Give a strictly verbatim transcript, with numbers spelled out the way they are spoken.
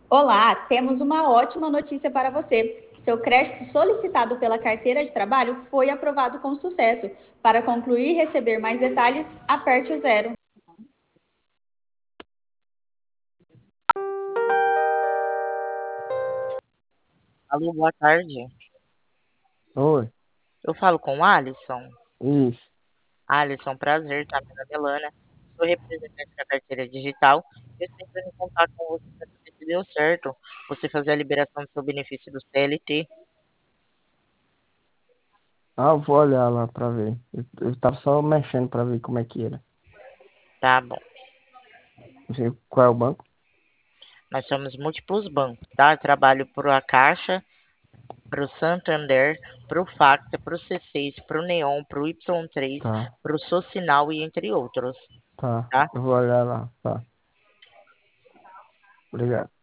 Olá, temos uma ótima notícia para você. Seu crédito solicitado pela carteira de trabalho foi aprovado com sucesso. Para concluir e receber mais detalhes, aperte o zero. Alô, boa tarde. Oi, Eu falo com o Alisson. isso. Alisson, prazer, tá? Meu nome é Lana. Sou representante da carteira digital. Eu estou entrando em contato com você para saber se deu certo você fazer a liberação do seu benefício do C L T. Ah, eu vou olhar lá pra ver. Eu, eu tava só mexendo pra ver como é que era. Tá bom. Não sei qual é o banco. Nós somos múltiplos bancos, tá? Eu trabalho para a Caixa, para o Santander, para o Facta, para o C seis, para o Neon, para o Y três, Tá, para o Socinal e entre outros, tá. tá? Eu vou olhar lá. Tá. Obrigado.